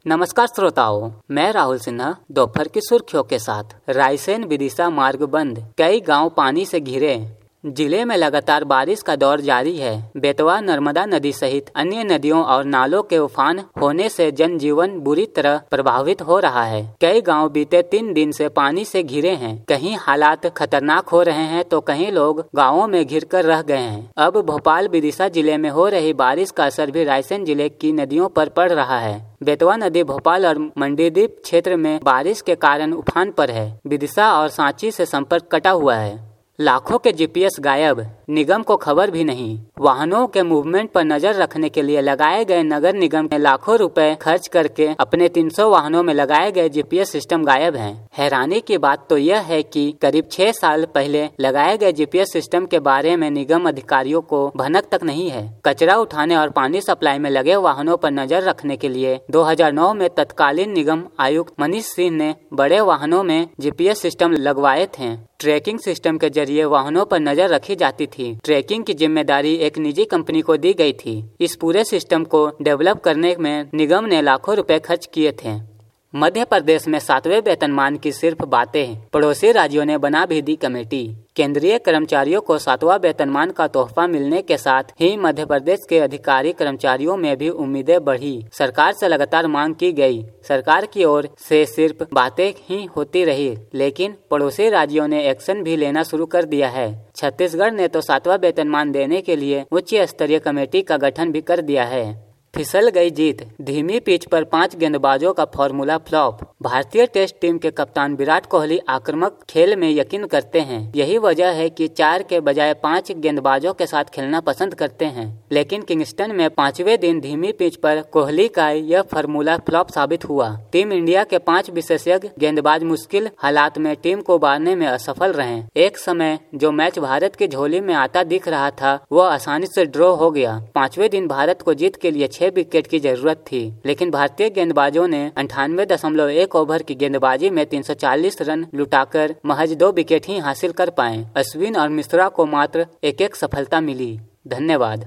नमस्कार श्रोताओं, मैं राहुल सिन्हा दोपहर की सुर्खियों के साथ। रायसेन विदिशा मार्ग बंद, कई गांव पानी से घिरे। जिले में लगातार बारिश का दौर जारी है। बेतवा नर्मदा नदी सहित अन्य नदियों और नालों के उफान होने से जनजीवन बुरी तरह प्रभावित हो रहा है। कई गांव बीते 3 दिन से पानी से घिरे हैं। कहीं हालात खतरनाक हो रहे हैं तो कहीं लोग गांवों में घिरकर रह गए हैं। अब भोपाल विदिशा जिले में हो रही बारिश का असर भी रायसेन जिले की नदियों पर पड़ रहा है। बेतवा नदी भोपाल और मंडीदीप क्षेत्र में बारिश के कारण उफान पर है। विदिशा और सांची से संपर्क कटा हुआ है। लाखों के जीपीएस गायब, निगम को खबर भी नहीं। वाहनों के मूवमेंट पर नजर रखने के लिए लगाए गए नगर निगम ने लाखों रुपए खर्च करके अपने 300 वाहनों में लगाए गए जीपीएस सिस्टम गायब हैं। हैरानी की बात तो यह है कि करीब 6 साल पहले लगाए गए जीपीएस सिस्टम के बारे में निगम अधिकारियों को भनक तक नहीं है। कचरा उठाने और पानी सप्लाई में लगे वाहनों पर नजर रखने के लिए 2009 में तत्कालीन निगम आयुक्त मनीष सिंह ने बड़े वाहनों में जीपीएस सिस्टम लगवाए थे। ट्रैकिंग सिस्टम के जरिए वाहनों पर नजर रखी जाती थी। ट्रैकिंग की जिम्मेदारी एक निजी कंपनी को दी गई थी। इस पूरे सिस्टम को डेवलप करने में निगम ने लाखों रुपए खर्च किए थे। मध्य प्रदेश में 7वें वेतनमान की सिर्फ बातें, पड़ोसी राज्यों ने बना भी दी कमेटी। केंद्रीय कर्मचारियों को 7वां वेतनमान का तोहफा मिलने के साथ ही मध्य प्रदेश के अधिकारी कर्मचारियों में भी उम्मीदें बढ़ी। सरकार से लगातार मांग की गई। सरकार की ओर से सिर्फ बातें ही होती रही, लेकिन पड़ोसी राज्यों ने एक्शन भी लेना शुरू कर दिया है। छत्तीसगढ़ ने तो 7वां वेतनमान देने के लिए उच्च स्तरीय कमेटी का गठन भी कर दिया है। फिसल गई जीत, धीमी पिच पर 5 गेंदबाजों का फॉर्मूला फ्लॉप। भारतीय टेस्ट टीम के कप्तान विराट कोहली आक्रामक खेल में यकीन करते हैं। यही वजह है कि 4 के बजाय 5 गेंदबाजों के साथ खेलना पसंद करते हैं। लेकिन किंगस्टन में 5वें दिन धीमी पिच पर कोहली का यह फॉर्मूला फ्लॉप साबित हुआ। टीम इंडिया के 5 विशेषज्ञ गेंदबाज मुश्किल हालात में टीम को उबारने में असफल रहे। एक समय जो मैच भारत की झोली में आता दिख रहा था, वह आसानी से ड्रॉ हो गया। 5वें दिन भारत को जीत के लिए 6 विकेट की जरूरत थी, लेकिन भारतीय गेंदबाजों ने 98.1 ओवर की गेंदबाजी में 340 रन लुटाकर महज 2 विकेट ही हासिल कर पाए। अश्विन और मिश्रा को मात्र एक सफलता मिली। धन्यवाद।